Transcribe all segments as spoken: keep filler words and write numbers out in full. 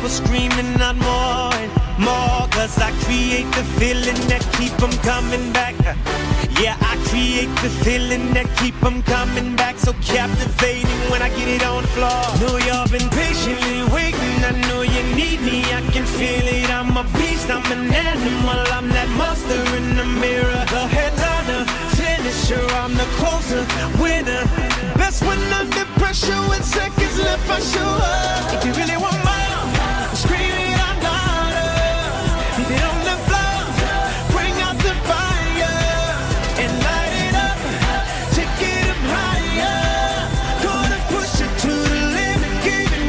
for screaming out more and more, cause I create the feeling that keep them coming back. Yeah, I create the feeling that keep them coming back. So captivating when I get it on the floor. Know y'all been patiently waiting, I know you need me, I can feel it. I'm a beast, I'm an animal, I'm that monster in the mirror. The headliner, finisher, I'm the closer, winner. Best when under pressure with seconds left, I show up. If you really want more, scream it out louder. Leave it on the floor, bring out the fire and light it up, take it up higher. Gonna push it to the limit, give it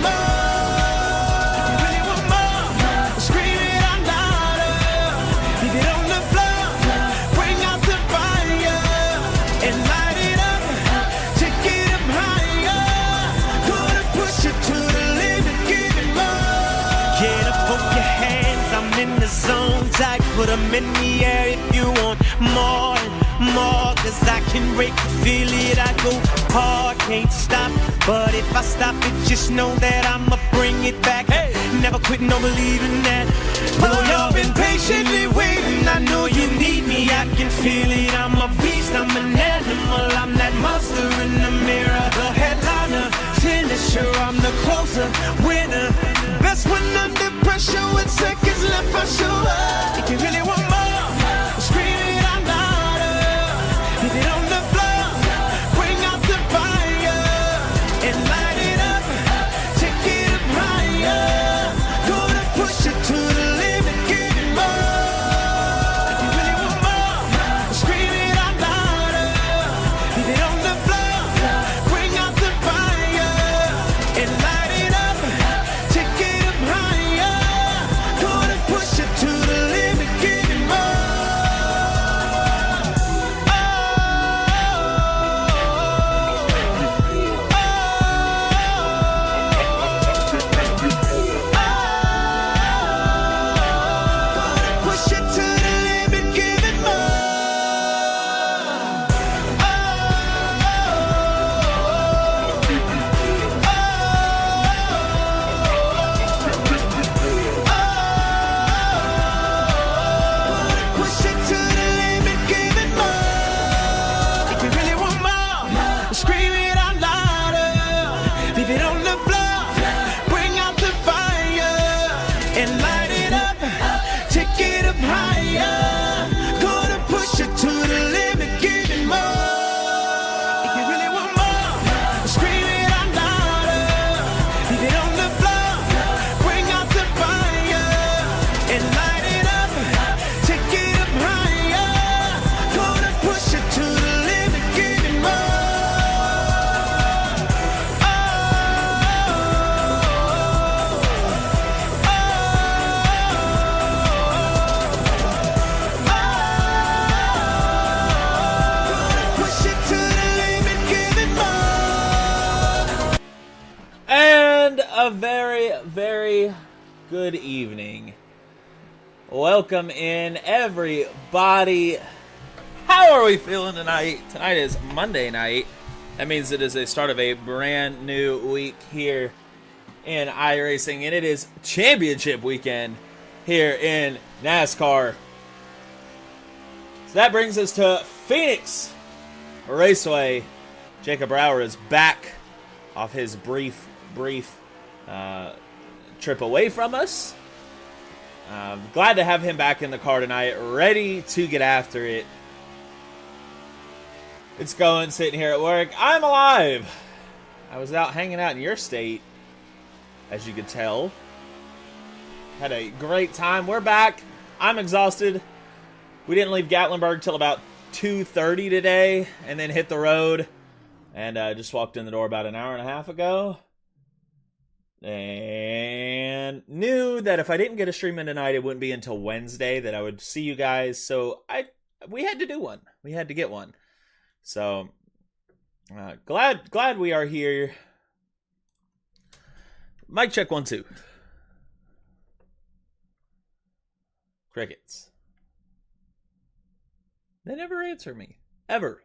more. If you really want more, scream it out louder. Leave it on the floor, bring out the fire and light it up, take it up higher. Gonna push it to the limit, give it more. Get up, hold your hands, I'm in the zone tight. Put them in the air if you want more and more, cause I can break the feel it. I go hard, can't stop, but if I stop it, just know that I'ma bring it back. Hey, never quit, no believing that. Know y'all been patiently waiting, I know you need me, I can feel it. I'm a beast, I'm an animal, I'm that monster in the mirror. The headliner, finisher, I'm the closer, winner. Best when under pressure with seconds left, I show up. If you really want more, scream it out louder. Leave it on the floor, bring out the fire and light it up, take it up higher. Gonna push it to the limit, give it more. If you really want more, scream it out louder. Leave it on the floor, bring out the fire and light it up, take it up higher. Gonna push it to the limit, give it more. Push it to the limit, give it more. Push it to the limit, give it more. If you really want more, scream it out louder. Leave it on the floor, bring out the fire and light it up, take it up higher. Gonna push it to the limit, give it more. If you really want more, scream it out louder. Leave it on the floor, bring out the fire and light it up, take it up higher. Gonna push it to the limit, give it more. Push it to the limit, give it more. And a very, very good evening. Welcome in, everybody. How are we feeling tonight? Tonight is Monday night. That means it is the start of a brand new week here in iRacing, and it is championship weekend here in NASCAR. So that brings us to Phoenix Raceway. Jacob Brower is back off his brief, brief uh, trip away from us. Um, glad to have him back in the car tonight, ready to get after it. It's going, sitting here at work. I'm alive. I was out hanging out in your state, as you could tell. Had a great time. We're back. I'm exhausted. We didn't leave Gatlinburg till about two thirty today, and then hit the road. And uh, just walked in the door about an hour and a half ago. And knew that if I didn't get a stream in tonight, it wouldn't be until Wednesday that I would see you guys. So I we had to do one. We had to get one. So uh, glad glad we are here. Mic check one two. Crickets. They never answer me ever.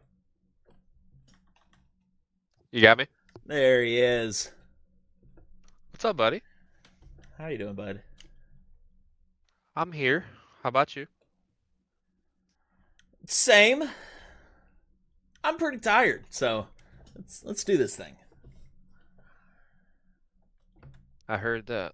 You got me? There he is. What's up, buddy? How you doing, bud? I'm here. How about you? Same. I'm pretty tired, so let's let's do this thing. I heard that.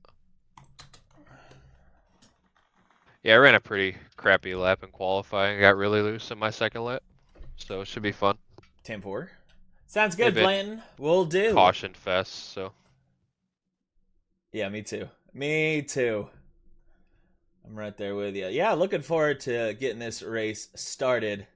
Yeah, I ran a pretty crappy lap in qualifying. Got really loose in my second lap, so it should be fun. ten four. Sounds good, Maybe. Blanton. We'll do. Caution fest, so. Yeah, me too. Me too. I'm right there with you. Yeah, looking forward to getting this race started.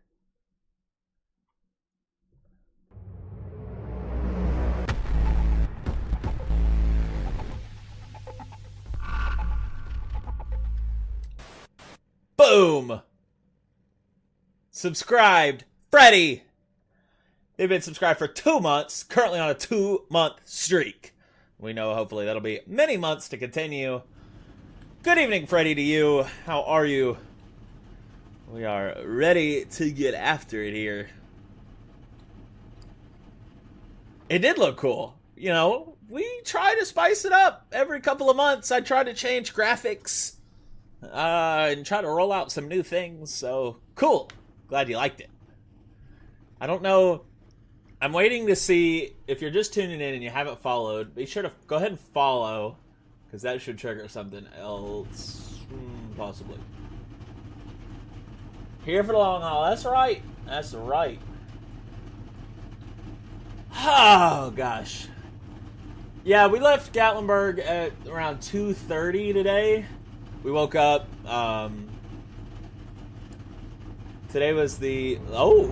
Boom! Subscribed, Freddy! They've been subscribed for two months, currently on a two-month streak. We know hopefully that'll be many months to continue. Good evening, Freddy, to you. How are you? We are ready to get after it here. It did look cool. You know, we try to spice it up every couple of months. I try to change graphics uh, and try to roll out some new things. So, cool. Glad you liked it. I don't know. I'm waiting to see if you're just tuning in and you haven't followed. Be sure to go ahead and follow, because that should trigger something else, mm, possibly. Here for the long haul. That's right. That's right. Oh, gosh. Yeah, we left Gatlinburg at around two thirty today. We woke up. Um, today was the... Oh!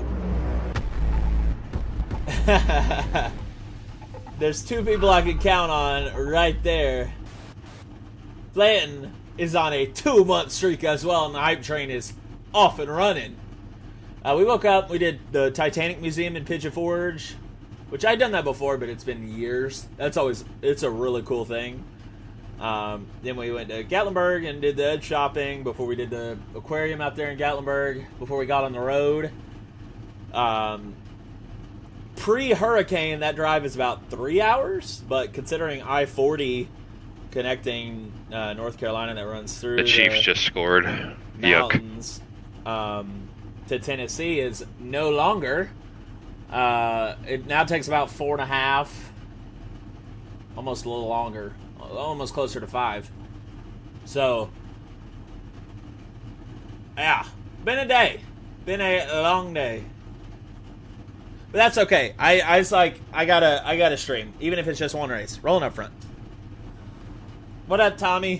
There's two people I can count on right there. Blanton is on a two-month streak as well, and the hype train is off and running. Uh, we woke up, we did the Titanic Museum in Pigeon Forge, which I'd done that before, but it's been years. That's always, it's a really cool thing. Um, then we went to Gatlinburg and did the Edge shopping before we did the aquarium out there in Gatlinburg, before we got on the road. Um... Pre-hurricane, that drive is about three hours, but considering I forty connecting uh, North Carolina that runs through The Chiefs the just scored. mountains um, to Tennessee is no longer. Uh, it now takes about four and a half, almost a little longer, almost closer to five. So, yeah, been a day, been a long day. But that's okay. I, I was like, I gotta, I gotta stream, even if it's just one race. Rolling up front. What up, Tommy?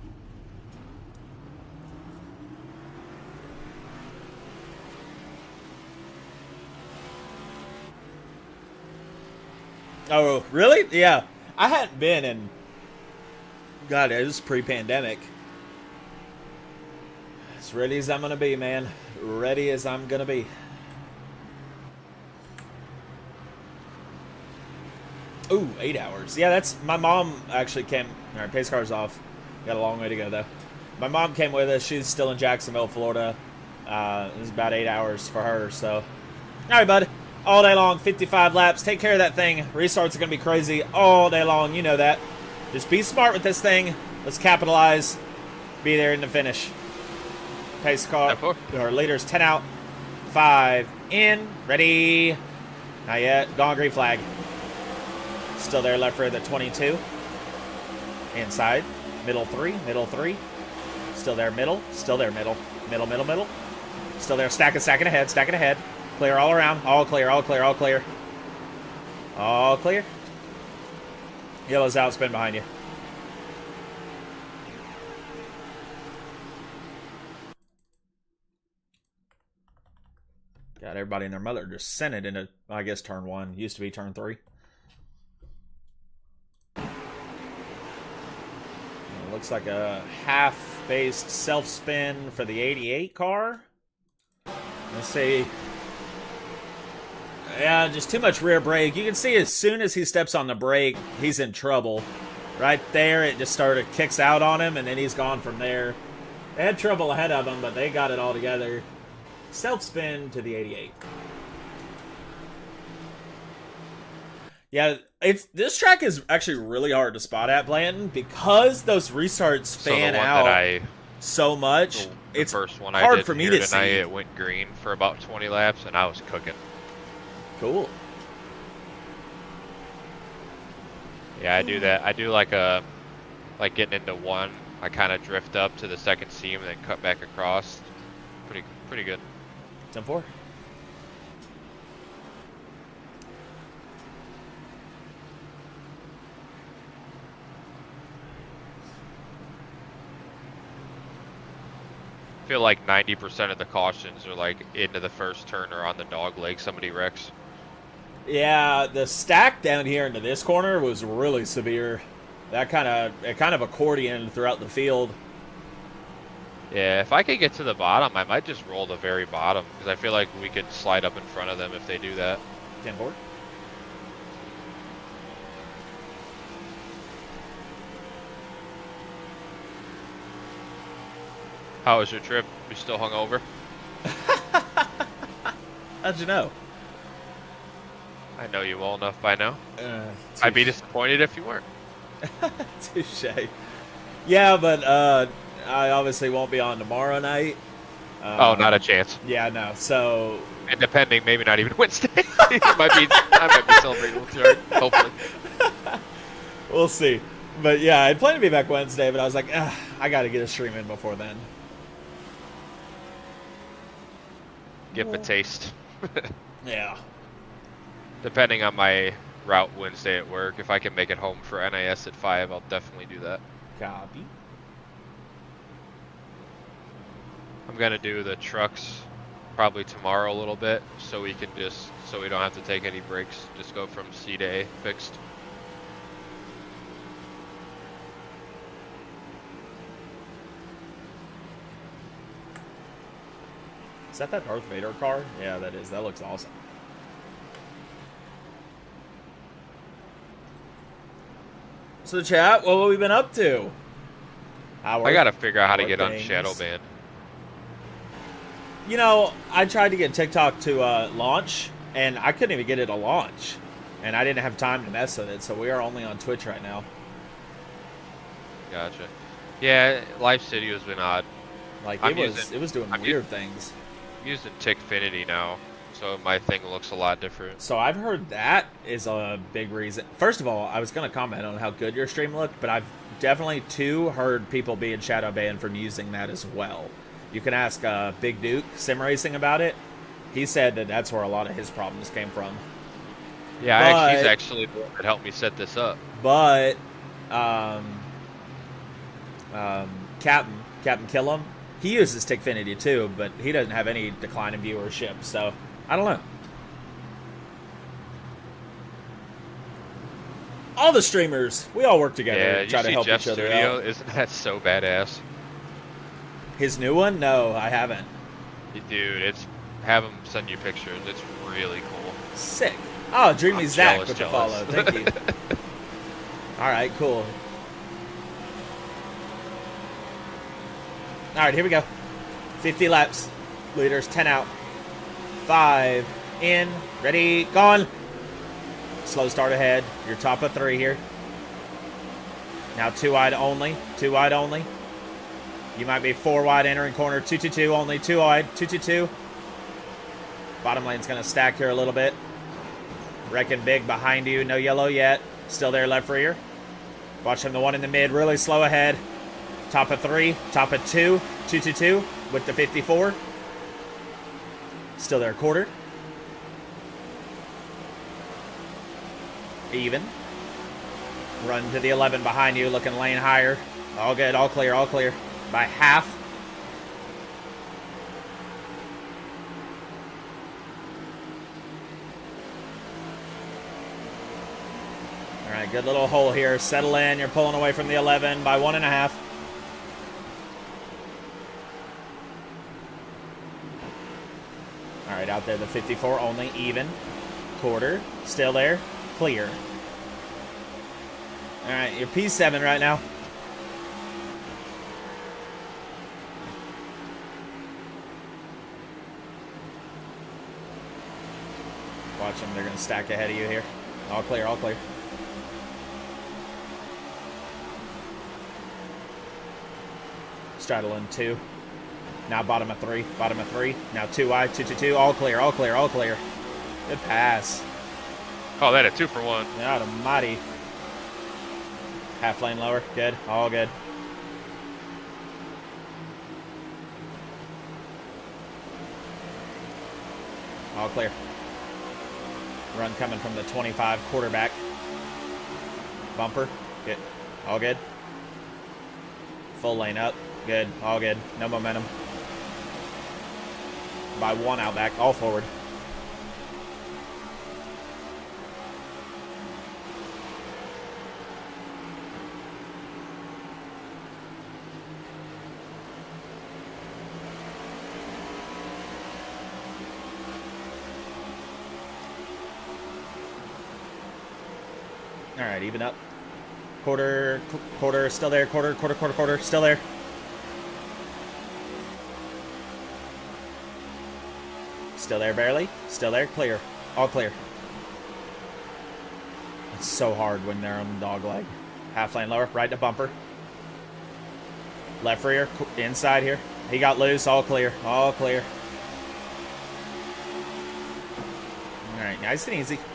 Oh, really? Yeah. I hadn't been in... God, it was pre-pandemic. As ready as I'm gonna be, man. Ready as I'm gonna be. Ooh, eight hours. Yeah, that's... My mom actually came... Alright, pace car's off. Got a long way to go, though. My mom came with us. She's still in Jacksonville, Florida. Uh, it was about eight hours for her, so... Alright, bud. All day long, fifty-five laps. Take care of that thing. Restarts are going to be crazy all day long. You know that. Just be smart with this thing. Let's capitalize. Be there in the finish. Pace car. Our leader's ten out. five in. Ready. Not yet. Gone green flag. Still there, left rear the twenty-two. Inside. Middle three. Middle three. Still there, middle. Still there, middle. Middle, middle, middle. Still there, stacking, stacking ahead, stacking ahead. Clear all around. All clear, all clear, all clear. All clear. Yellow's out, spin behind you. Got everybody and their mother just sent it into, I guess, turn one. Used to be turn three. Looks like a half-based self-spin for the eighty-eight car. Let's see. Yeah, just too much rear brake. You can see as soon as he steps on the brake, he's in trouble. Right there, it just started, kicks out on him, and then he's gone from there. They had trouble ahead of him, but they got it all together. Self-spin to the eighty-eight. Yeah, it's this track is actually really hard to spot at Blanton because those restarts So the fan one out that I, so much. the It's first one I hard did for me here to tonight, see. it went green for about twenty laps, and I was cooking. Cool. Yeah, I do that. I do like a, like getting into one. I kind of drift up to the second seam and then cut back across. Pretty, pretty good. ten four. I feel like ninety percent of the cautions are like into the first turn or on the dog leg. Somebody wrecks. Yeah, the stack down here into this corner was really severe. That kind of it kind of accordion throughout the field. Yeah, if I could get to the bottom, I might just roll the very bottom because I feel like we could slide up in front of them if they do that. ten four. How was your trip? You still hungover? How'd you know? I know you well enough by now. Uh, I'd be disappointed if you weren't. Touche. Yeah, but uh, I obviously won't be on tomorrow night. Um, Oh, not a chance. Yeah, no. So And depending, maybe not even Wednesday. It might be. I might be celebrating with you. Hopefully. we'll see. But yeah, I planned to be back Wednesday, but I was like, ah, I got to get a stream in before then. Give a taste. Yeah. Depending on my route Wednesday at work, if I can make it home for N I S at five, I'll definitely do that. Copy. I'm gonna do the trucks probably tomorrow a little bit, so we can just so we don't have to take any breaks. Just go from C to A fixed. Is that that Darth Vader car? Yeah, that is. That looks awesome. So, chat, what have we been up to? Our I gotta figure out how to our get on things. Shadowban. You know, I tried to get TikTok to uh, launch, and I couldn't even get it to launch. And I didn't have time to mess with it, so we are only on Twitch right now. Gotcha. Yeah, Live City has been odd. Like, I'm it was using- it was doing I'm weird u- things. I'm using Tickfinity now, so my thing looks a lot different. So I've heard that is a big reason. First of all, I was going to comment on how good your stream looked, but I've definitely, too, heard people being shadow banned from using that as well. You can ask uh, Big Duke Sim Racing about it. He said that that's where a lot of his problems came from. Yeah, I actually, he's But- actually the one that helped me set this up. But um, um, Captain Captain Killam, he uses Tickfinity too, but he doesn't have any decline in viewership. So I don't know. All the streamers, we all work together Yeah, to you try to see help Jeff each other Studio? out. Isn't that so badass? His new one? No, I haven't. Dude, it's have him send you pictures. It's really cool. Sick. Oh, Dreamy I'm Zach jealous, with the jealous. follow. Thank you. All right, cool. All right, here we go. fifty laps. Leaders, ten out. Five in. Ready, gone. Slow start ahead. You're top of three here. Now two wide only. Two wide only. You might be four wide entering corner. Two, two, two only. Two wide. Two, two, two. Bottom lane's going to stack here a little bit. Wrecking big behind you. No yellow yet. Still there, left rear. Watching the one in the mid. Really slow ahead. Top of three. Top of two. Two, two, two. With the fifty-four. Still there, quarter. Even. Run to the eleven behind you. Looking lane higher. All good. All clear. All clear. By half. All right, good little hole here. Settle in. You're pulling away from the eleven by one and a half. All right, out there, the fifty-four only. Even. Quarter. Still there. Clear. All right, you're P seven right now. Watch them. They're going to stack ahead of you here. All clear, all clear. Straddling two. Now bottom of three, bottom of three. Now two wide, two, two, two. All clear, all clear, all clear. Good pass. Call that a two for one. God almighty. Half lane lower. Good, all good. All clear. Run coming from the twenty-five quarterback. Bumper. Good. All good. Full lane up. Good. All good. No momentum. By one out back. All forward. All right, even up. Quarter, quarter, still there. Quarter, quarter, quarter, quarter, still there. Still there, barely. Still there, clear. All clear. It's so hard when they're on the dog leg. Half lane lower, right to bumper. Left rear, inside here. He got loose, all clear, all clear. All right, nice and easy.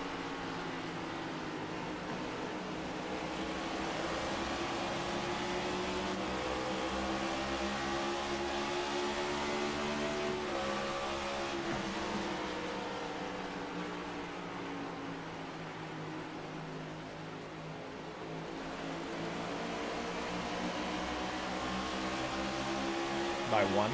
By one.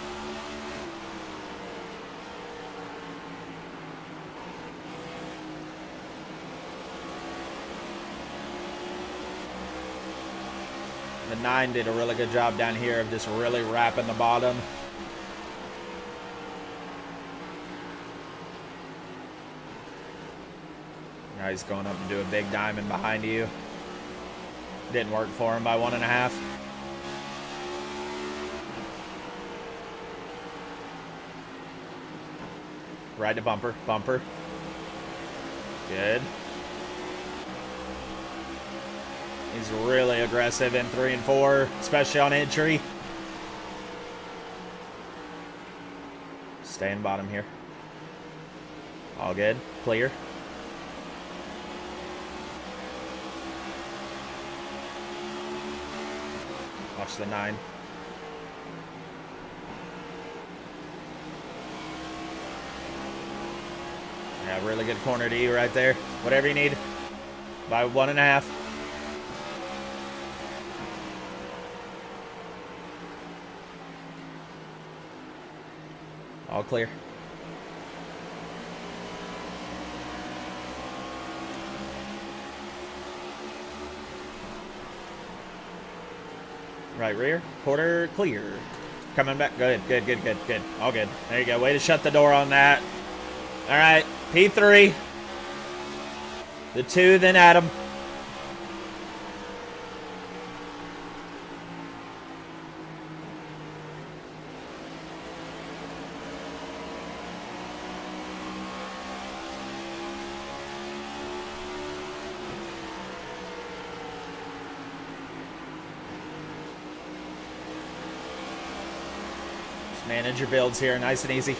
The nine did a really good job down here of just really wrapping the bottom. Now he's going up to do a big diamond behind you. Didn't work for him by one and a half. Right to bumper, bumper. Good. He's really aggressive in three and four, especially on entry. Staying bottom here. All good. Clear. Watch the nine. Yeah, really good corner to you right there. Whatever you need. By one and a half. All clear. Right rear. Quarter clear. Coming back. Good, good, good, good, good. All good. There you go. Way to shut the door on that. All right. P three. The two, then Adam. Just manage your builds here, nice and easy.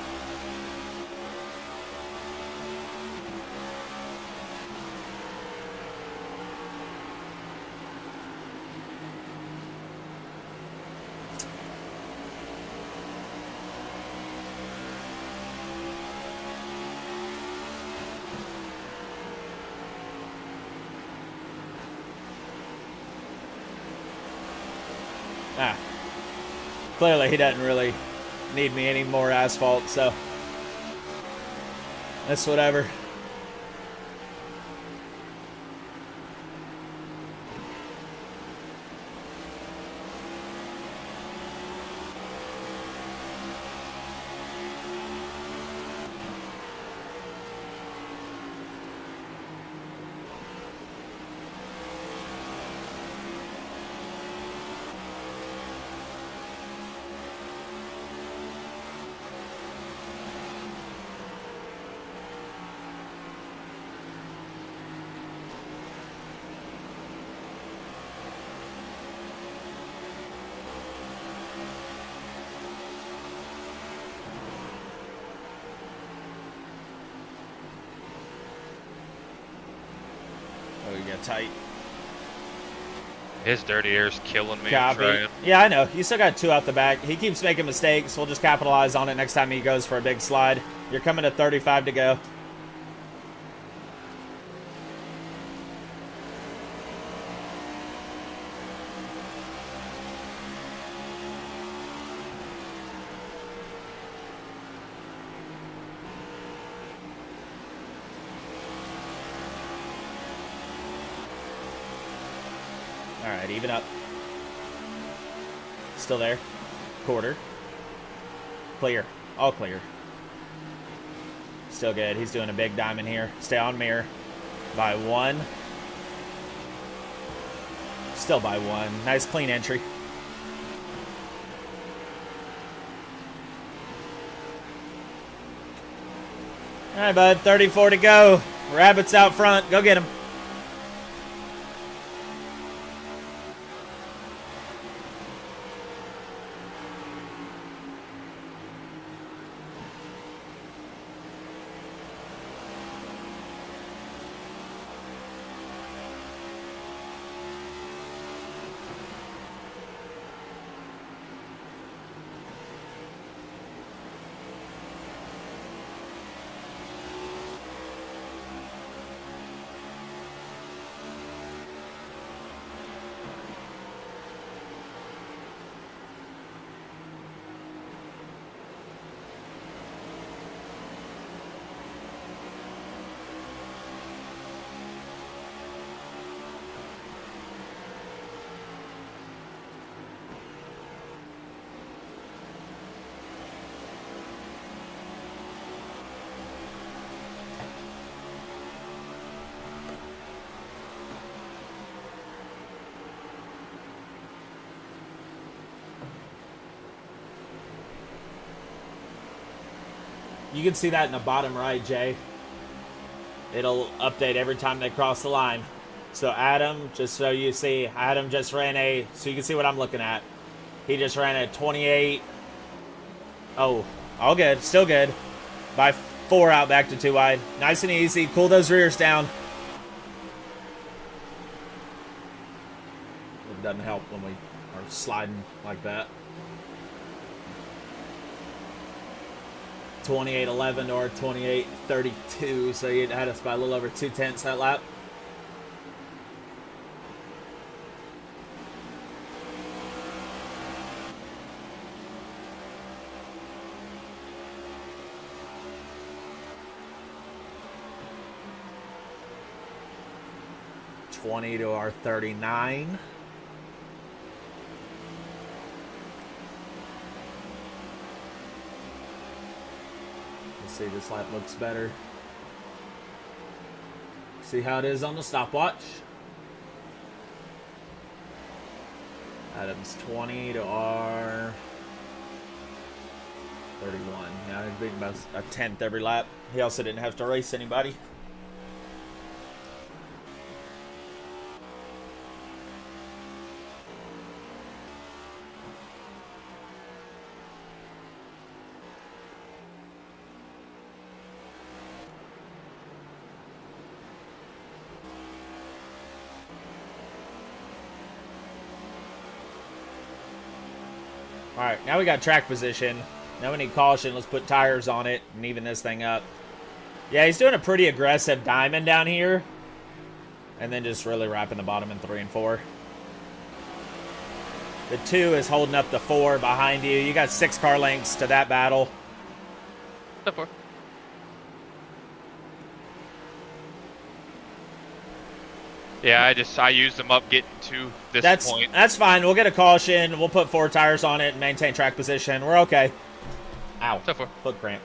Ah, clearly he doesn't really need me any more asphalt, so that's whatever. of tight. His dirty air's killing me. Copy. Trying. Yeah, I know. You still got two out the back. He keeps making mistakes. We'll just capitalize on it next time he goes for a big slide. You're coming to thirty-five to go. All right, even up. Still there. Quarter. Clear. All clear. Still good. He's doing a big diamond here. Stay on mirror. By one. Still by one. Nice clean entry. All right, bud. thirty-four to go. Rabbits out front. Go get him. You can see that in the bottom right, Jay. It'll update every time they cross the line. So Adam, just so you see, Adam just ran a, so you can see what I'm looking at. He just ran a twenty-eight. Oh, all good, still good. By four out back to two wide. Nice and easy. Cool those rears down. It doesn't help when we are sliding like that. twenty-eight eleven or twenty-eight thirty-two, so you had us by a little over two tenths that lap. twenty to our thirty-nine. See, this lap looks better. See how it is on the stopwatch. Adam's twenty to our thirty-one. Yeah, he's beating about a tenth every lap. He also didn't have to race anybody. Alright, now we got track position. Now we need caution. Let's put tires on it and even this thing up. Yeah, he's doing a pretty aggressive diamond down here. And then just really wrapping the bottom in three and four. The two is holding up the four behind you. You got six car lengths to that battle. The four. Yeah, I just I used them up getting to this that's, point. That's fine. We'll get a caution. We'll put four tires on it and maintain track position. We're okay. Ow. So far. Foot cramp.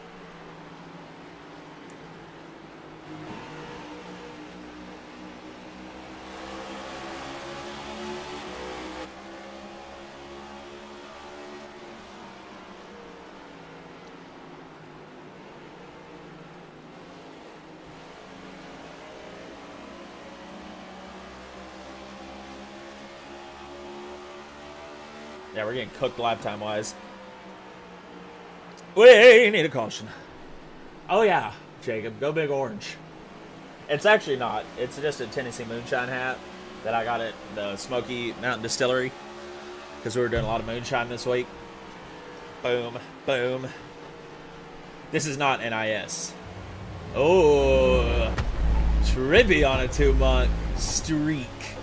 Yeah, we're getting cooked lap time wise. We need a caution. Oh yeah, Jacob, go big orange. It's actually not. It's just a Tennessee moonshine hat that I got at the Smoky Mountain Distillery because we were doing a lot of moonshine this week. Boom, boom. This is not N I S. Oh, Trippy on a two-month streak.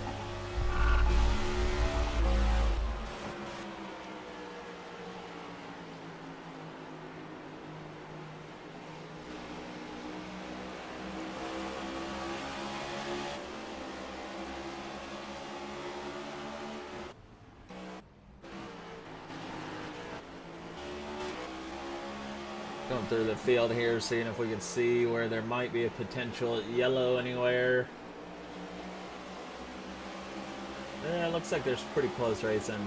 Going through the field here, seeing if we can see where there might be a potential yellow anywhere. Yeah, it looks like there's pretty close racing.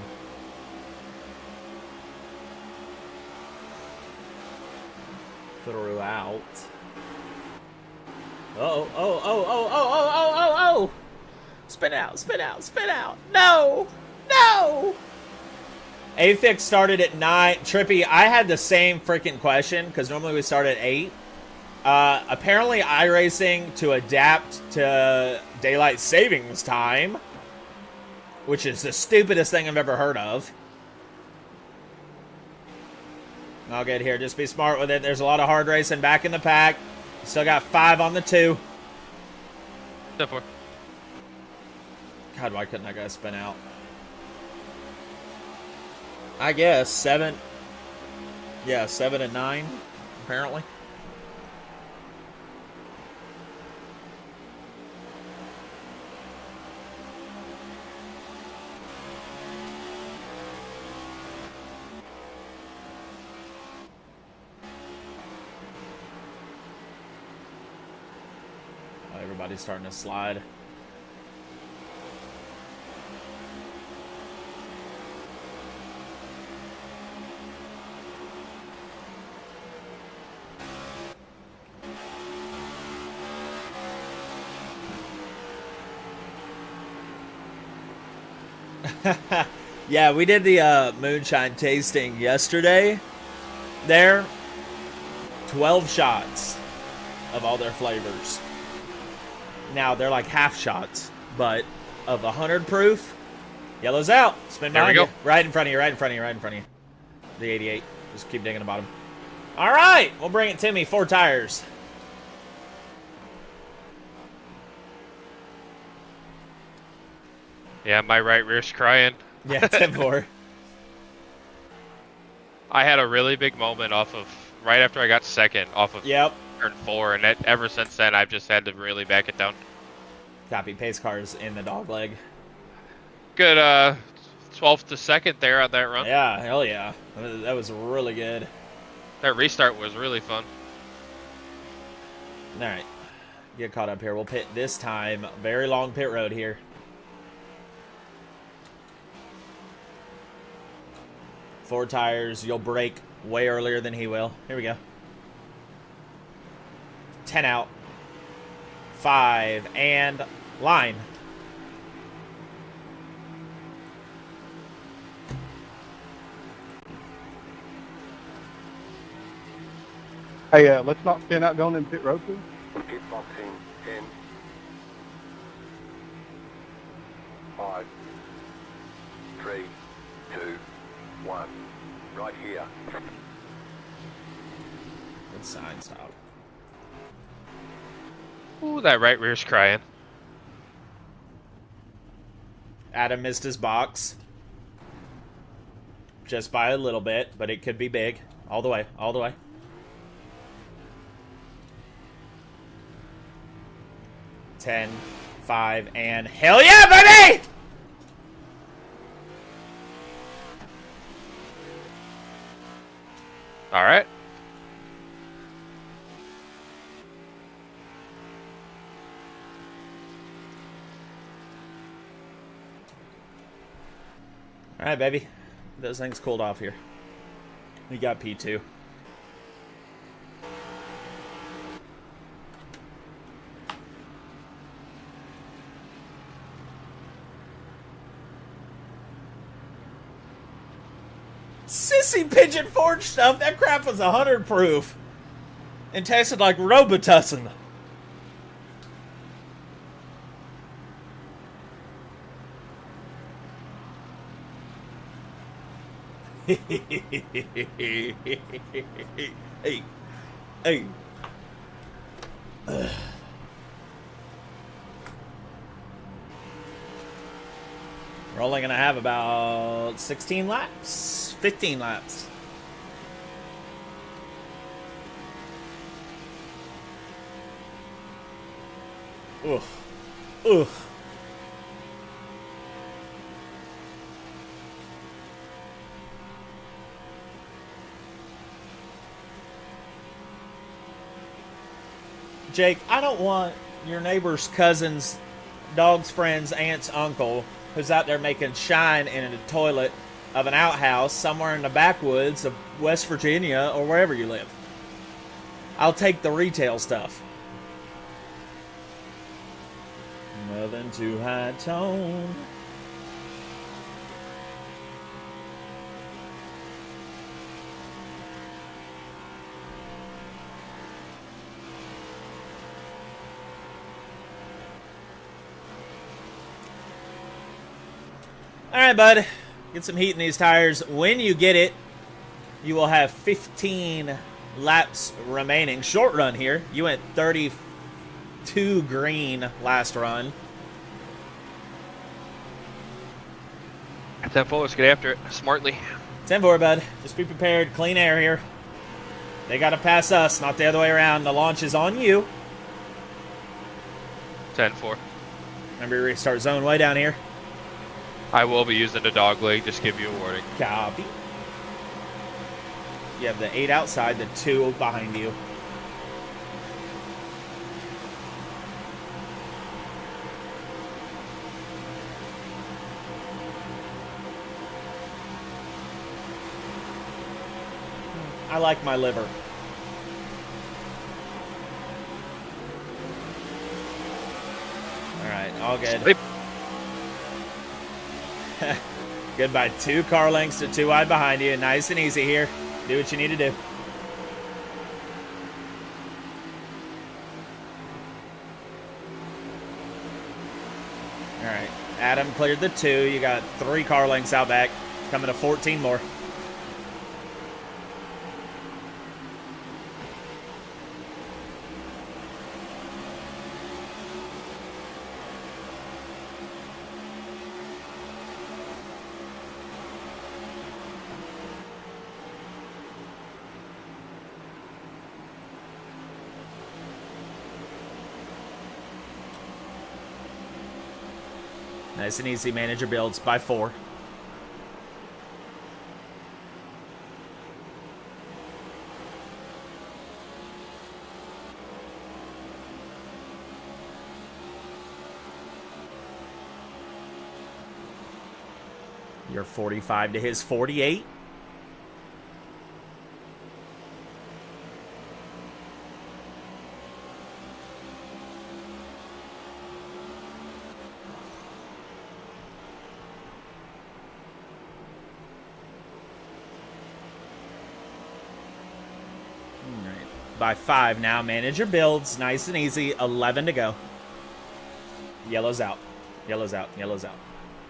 Throughout. Oh, oh, oh, oh, oh, oh, oh, oh, oh! Spin out, spin out, spin out! No! No! A F I X started at nine. Trippy, I had the same freaking question because normally we start at eight. Uh, apparently, iRacing to adapt to daylight savings time, which is the stupidest thing I've ever heard of. I'll get here. Just be smart with it. There's a lot of hard racing back in the pack. Still got five on the two. Step four. God, why couldn't that guy spin out? I guess seven. Yeah, seven and nine, apparently. Oh, everybody's starting to slide. Yeah, we did the uh, moonshine tasting yesterday. There, twelve shots of all their flavors. Now, they're like half shots, but of one hundred proof, yellow's out. Spin There we behind go. you. Right in front of you, right in front of you, right in front of you. The eighty-eight. Just keep digging the bottom. All right, we'll bring it to me. Four tires. Yeah, my right rear's crying. Yeah, ten four. I had a really big moment off of right after I got second off of Yep. turn four, and that, ever since then I've just had to really back it down. Copy. Pace cars in the dog leg. Good, uh, twelfth to second there on that run. Yeah, hell yeah. That was- That was really good. That restart was really fun. All right. Get caught up here. We'll pit this time. Very long pit road here. Four tires. You'll break way earlier than he will. Here we go. Ten out. Five. And line. Hey, uh, let's not spin out going in pit road, please. Keep boxing. Ten. Five. Three. Two. One. Right here. Good sign stop. Ooh, that right rear's crying. Adam missed his box. Just by a little bit, but it could be big. All the way. All the way. Ten, five, and hell yeah, baby! All right. All right, baby. Those things cooled off here. We got P two. Sissy Pigeon Forge stuff. That crap was one hundred proof. And tasted like Robitussin. hey, hey. Ugh. We're only going to have about sixteen laps, fifteen laps. Ugh. Ugh. Jake, I don't want your neighbor's cousin's dog's friend's aunt's uncle who's out there making shine in a toilet of an outhouse somewhere in the backwoods of West Virginia or wherever you live. I'll take the retail stuff. Nothing too high tone. All right, bud. Get some heat in these tires. When you get it, you will have fifteen laps remaining. Short run here. You went thirty-two green last run. ten four, let's get after it smartly. ten four, bud. Just be prepared. Clean air here. They got to pass us, not the other way around. The launch is on you. ten four. Remember your restart zone way down here. I will be using the dog leg, just give you a warning. Copy. You have the eight outside, the two behind you. I like my liver. All right, all good. Sleep. Goodbye. Two car lengths to two wide behind you. Nice and easy here. Do what you need to do. All right. Adam cleared the two. You got three car lengths out back. Coming to fourteen more. Nice and easy. Manager builds by four. You're forty-five to his forty-eight. By five now. Manager builds. Nice and easy. eleven to go. Yellow's out. Yellow's out. Yellow's out.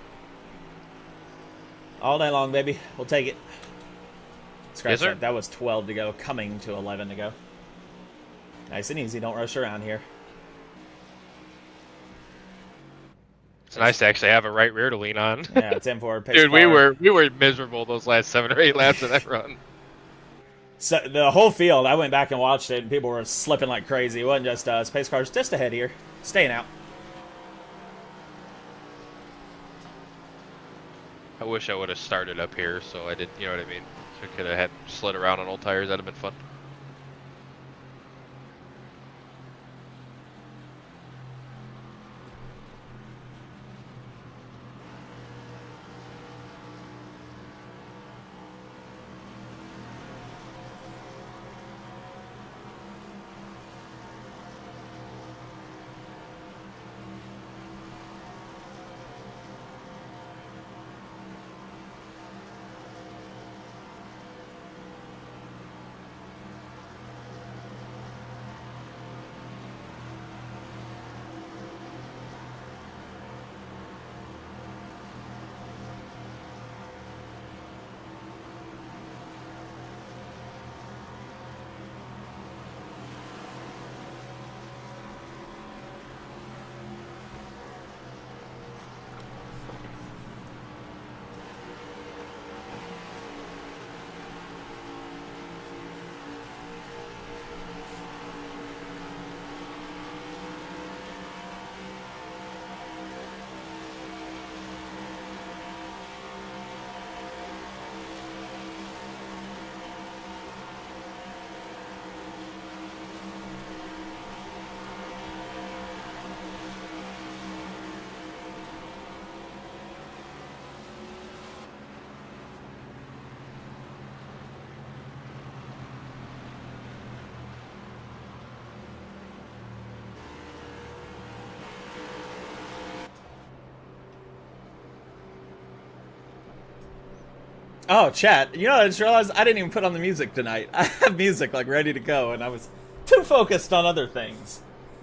All day long, baby. We'll take it. Scratch Yes, sir. that. That was twelve to go. Coming to eleven to go. Nice and easy. Don't rush around here. It's nice to actually have a right rear to lean on. Yeah, ten four. Dude, we were we were miserable those last seven or eight laps of that run. So the whole field, I went back and watched it, and people were slipping like crazy. It wasn't just us. Pace cars just ahead here. Staying out. I wish I would have started up here, so I did, you know what I mean? So I could have had slid around on old tires. That'd have been fun. Oh, chat. You know, I just realized I didn't even put on the music tonight. I have music, like, ready to go, and I was too focused on other things.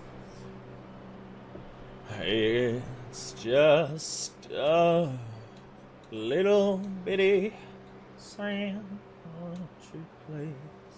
It's just a little bitty sand country place.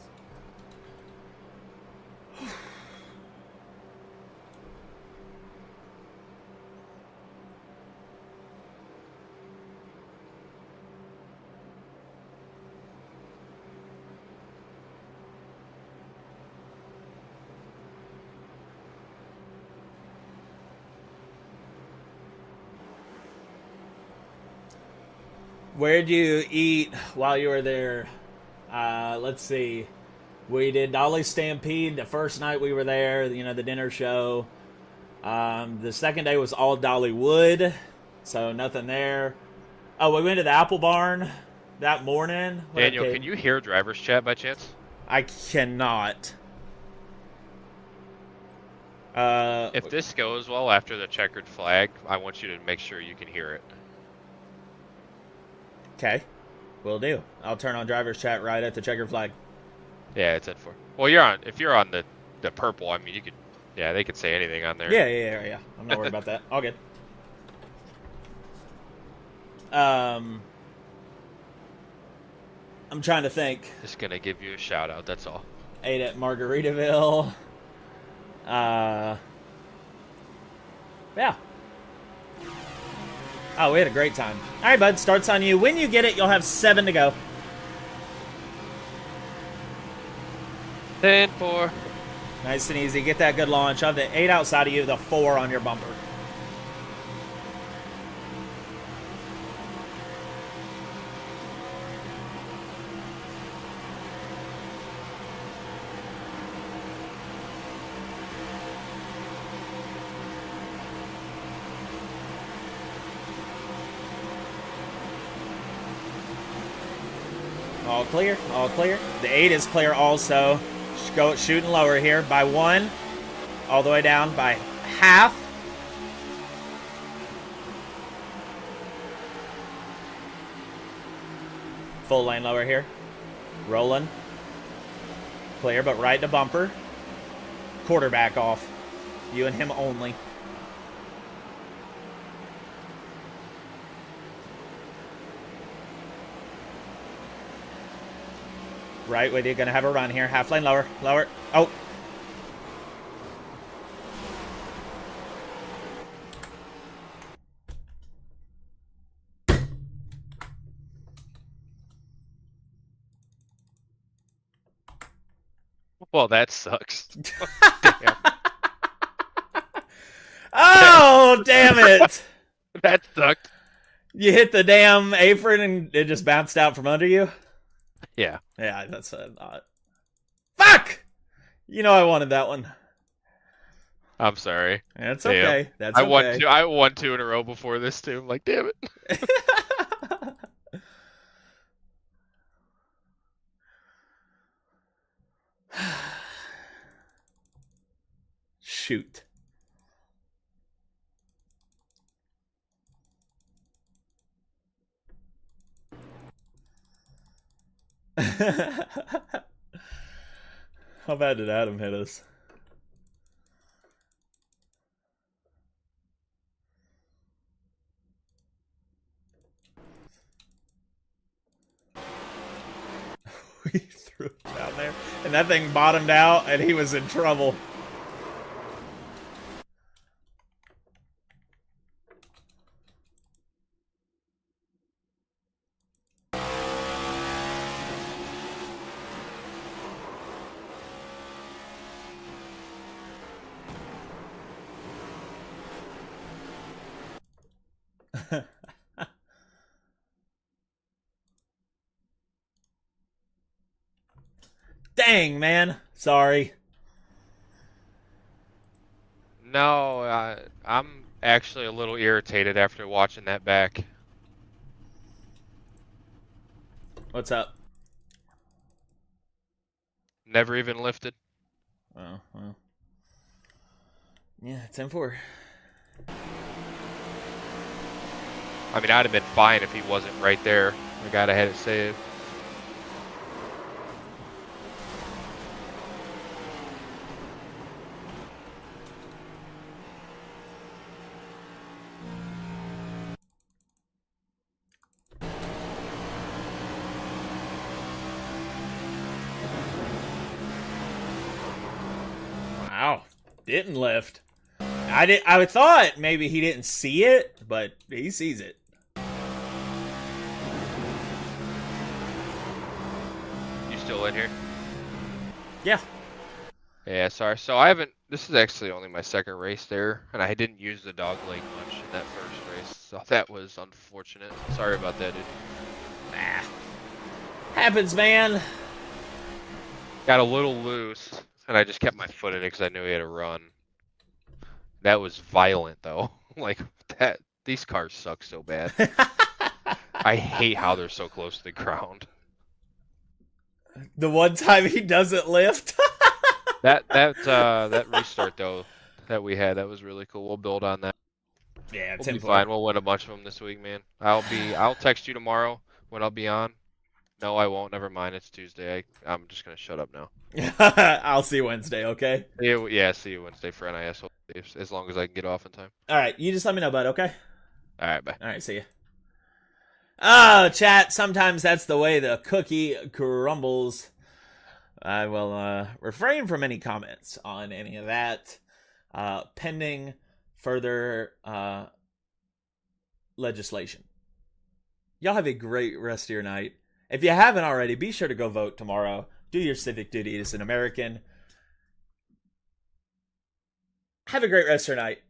Where'd you eat while you were there? Uh, let's see. We did Dolly Stampede the first night we were there, you know, the dinner show. Um, the second day was all Dollywood, so nothing there. Oh, we went to the Apple Barn that morning. What Daniel, okay. Can you hear driver's chat by chance? I cannot. Uh, If this goes well after the checkered flag, I want you to make sure you can hear it. Okay, will do. I'll turn on driver's chat right at the checkered flag. Yeah, it's at four. Well, you're on. If you're on the the purple, I mean, you could. Yeah, they could say anything on there. Yeah, yeah, yeah, yeah. I'm not worried about that. All good. Um, I'm trying to think. Just gonna give you a shout out. That's all. Ate at Margaritaville. Uh, yeah. Oh, we had a great time. All right, bud. Starts on you. When you get it, you'll have seven to go. Ten, four. Nice and easy. Get that good launch. Of the eight outside of you, the four on your bumper. All clear, all clear. The eight is clear also. Go shooting lower here by one. All the way down by half. Full lane lower here. Rolling. Clear, but right to bumper. Quarterback off. You and him only. Right with you, gonna have a run here. Half lane lower, lower. Oh. Well, that sucks. Damn. Oh, damn it. That sucked. You hit the damn apron and it just bounced out from under you? Yeah. Yeah, that's a uh, fuck! You know I wanted that one. I'm sorry. That's Damn. okay. That's I okay. won two. I won two in a row before this too. I'm like, damn it. Shoot. How bad did Adam hit us? We threw it down there, and that thing bottomed out, and he was in trouble. Dang, man. Sorry. No, uh, I'm actually a little irritated after watching that back. What's up? Never even lifted. Oh, well. Yeah, ten four. I mean, I'd have been fine if he wasn't right there. The guy that had it saved. Wow, didn't lift. I did. I thought maybe he didn't see it, but he sees it. You still in here? Yeah. Yeah, sorry. So I haven't. This is actually only my second race there, and I didn't use the dog leg much in that first race, so that was unfortunate. Sorry about that, dude. Nah. Happens, man. Got a little loose, and I just kept my foot in it because I knew he had a run. That was violent, though. Like that. These cars suck so bad. I hate how they're so close to the ground. The one time he doesn't lift. That that uh, that restart though that we had, that was really cool. We'll build on that. Yeah, We'll ten be fine. We'll win a bunch of them this week, man. I'll be. I'll text you tomorrow when I'll be on. No, I won't. Never mind. It's Tuesday. I, I'm just gonna shut up now. I'll see you Wednesday, okay? Yeah, yeah. See you Wednesday for N I S. As long as I can get off in time. All right, you just let me know, bud, okay? All right, bye. All right, see ya. Oh, chat, sometimes that's the way the cookie crumbles. I will uh, refrain from any comments on any of that, uh, pending further uh, legislation. Y'all have a great rest of your night. If you haven't already, be sure to go vote tomorrow. Do your civic duty as an American. Have a great rest of your night.